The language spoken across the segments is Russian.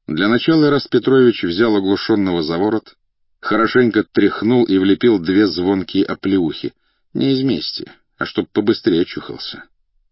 Для начала Эраст Петрович взял оглушенного за ворот, хорошенько тряхнул и влепил 2 звонкие оплеухи. Не из мести, а чтоб побыстрее очухался.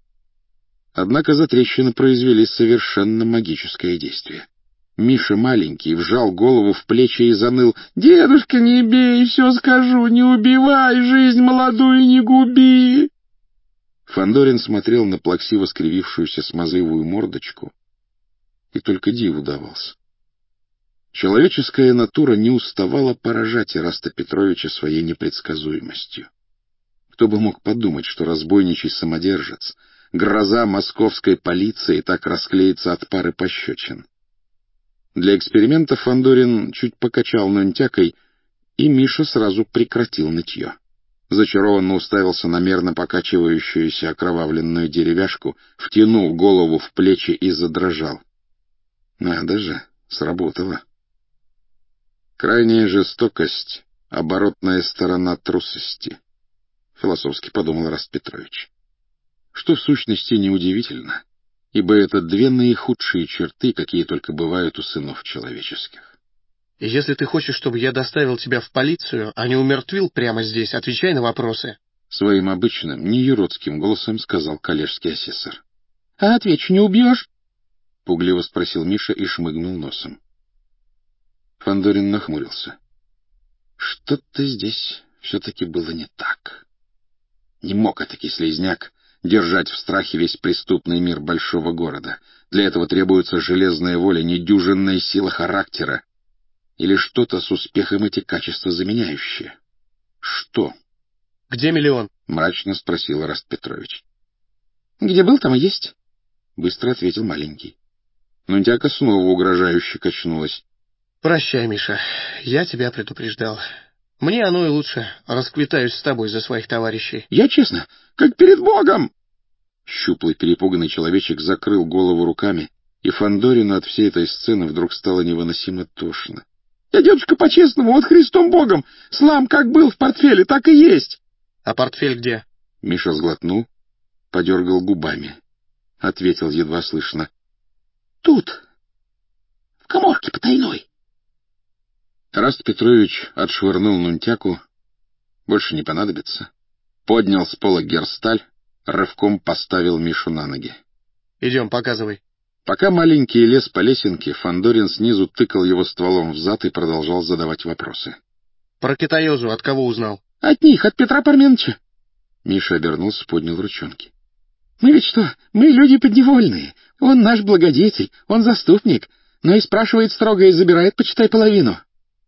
Однако затрещины произвели совершенно магическое действие. Миша маленький вжал голову в плечи и заныл: «Дедушка, не бей, все скажу, не убивай, жизнь молодую не губи!» Фандорин смотрел на плаксиво скривившуюся смазливую мордочку и только диву давался. Человеческая натура не уставала поражать Эраста Петровича своей непредсказуемостью. Кто бы мог подумать, что разбойничий самодержец, гроза московской полиции, так расклеится от пары пощечин. Для эксперимента Фандорин чуть покачал нунтякой, и Миша сразу прекратил нытье. Зачарованно уставился на мерно покачивающуюся окровавленную деревяшку, втянул голову в плечи и задрожал. Надо же, сработало. Крайняя жестокость — оборотная сторона трусости, — философски подумал Эраст Петрович. Что в сущности неудивительно, ибо это 2 наихудшие черты, какие только бывают у сынов человеческих. «Если ты хочешь, чтобы я доставил тебя в полицию, а не умертвил прямо здесь, отвечай на вопросы», — своим обычным, неюродским голосом сказал коллежский асессор. — А отвечу, не убьешь? — пугливо спросил Миша и шмыгнул носом. Фандорин нахмурился. Что-то здесь все-таки было не так. Не мог этакий слизняк держать в страхе весь преступный мир большого города. Для этого требуется железная воля, недюжинная сила характера или что-то с успехом эти качества заменяющее. Что? — Где 1 000 000? — мрачно спросил Эраст Петрович. — Где был, там и есть, — быстро ответил маленький. Нунтяка снова угрожающе качнулась. — Прощай, Миша, я тебя предупреждал. Мне оно и лучше, расквитаюсь с тобой за своих товарищей. — Я честно, как перед Богом! Щуплый перепуганный человечек закрыл голову руками, и Фандорину от всей этой сцены вдруг стало невыносимо тошно. — Я, дедушка, по-честному, вот Христом Богом, слам как был в портфеле, так и есть. — А портфель где? Миша сглотнул, подергал губами, ответил едва слышно. — Тут, в каморке потайной. Эраст Петрович отшвырнул нунтяку, больше не понадобится, поднял с пола герсталь, рывком поставил Мишу на ноги. — Идем, показывай. Пока маленький лез по лесенке, Фандорин снизу тыкал его стволом в зад и продолжал задавать вопросы. — Про китаёзу от кого узнал? — От них, от Петра Парменыча. Миша обернулся, поднял ручонки. — Мы ведь что, мы люди подневольные. Он наш благодетель, он заступник, но и спрашивает строго и забирает, почитай, половину.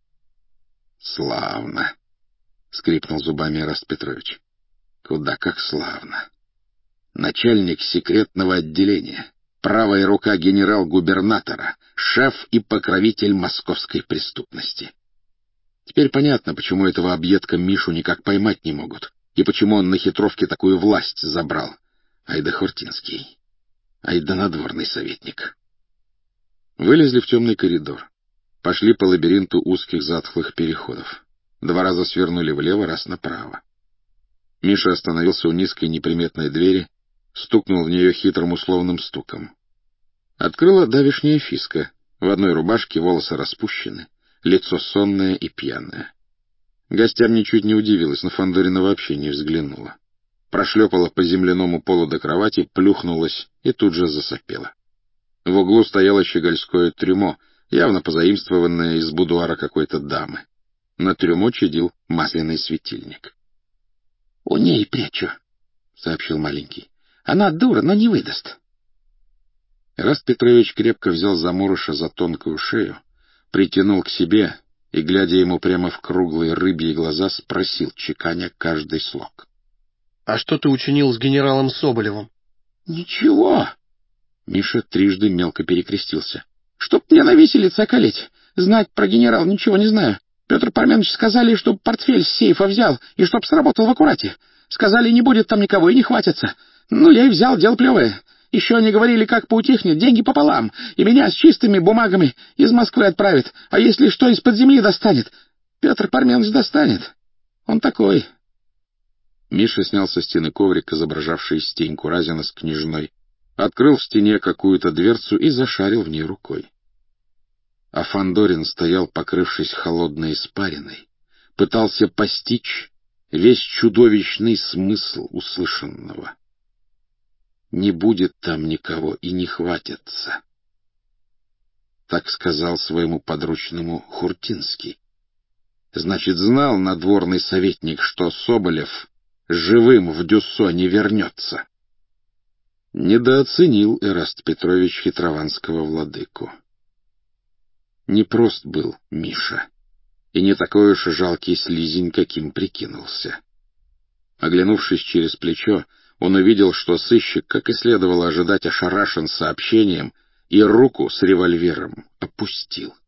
— Славно, — скрипнул зубами Эраст Петрович. — Куда как славно. Начальник секретного отделения, правая рука генерал-губернатора, шеф и покровитель московской преступности. Теперь понятно, почему этого объедка Мишу никак поймать не могут, и почему он на хитровке такую власть забрал. Айда Хортинский, айда надворный советник. Вылезли в темный коридор. Пошли по лабиринту узких затхлых переходов. 2 раза свернули влево, раз направо. Миша остановился у низкой неприметной двери, стукнул в нее хитрым условным стуком. Открыла давешняя Фиска, в одной рубашке, волосы распущены, лицо сонное и пьяное. Гостям ничуть не удивилась, на Фандорина вообще не взглянула. Прошлепала по земляному полу до кровати, плюхнулась и тут же засопела. В углу стояло щегольское трюмо, явно позаимствованное из будуара какой-то дамы. На трюмо чадил масляный светильник. — У ней прячу, — сообщил маленький. — Она дура, но не выдаст. Эраст Петрович крепко взял заморыша за тонкую шею, притянул к себе и, глядя ему прямо в круглые рыбьи глаза, спросил, чеканя каждый слог. — А что ты учинил с генералом Соболевым? — Ничего. Миша трижды мелко перекрестился. — Чтоб мне на виселице околеть. Знать про генерал ничего не знаю. Петр Парменович сказали, чтоб портфель с сейфа взял и чтоб сработал в аккурате. Сказали, не будет там никого и не хватится. Ну, я и взял, дело плевое. Еще они говорили, как поутихнет, деньги пополам, и меня с чистыми бумагами из Москвы отправят, а если что из-под земли достанет, Петр Парменович достанет. Он такой. Миша снял со стены коврик, изображавший Стеньку Разина с княжной, открыл в стене какую-то дверцу и зашарил в ней рукой. А Фандорин стоял, покрывшись холодной испариной, пытался постичь весь чудовищный смысл услышанного. «Не будет там никого и не хватится», — так сказал своему подручному Хуртинский. Значит, знал надворный советник, что Соболев живым в Дюссо не вернется. Недооценил Эраст Петрович хитрованского владыку. Непрост был Миша, и не такой уж и жалкий слизень, каким прикинулся. Оглянувшись через плечо, он увидел, что сыщик, как и следовало ожидать, ошарашен сообщением и руку с револьвером опустил.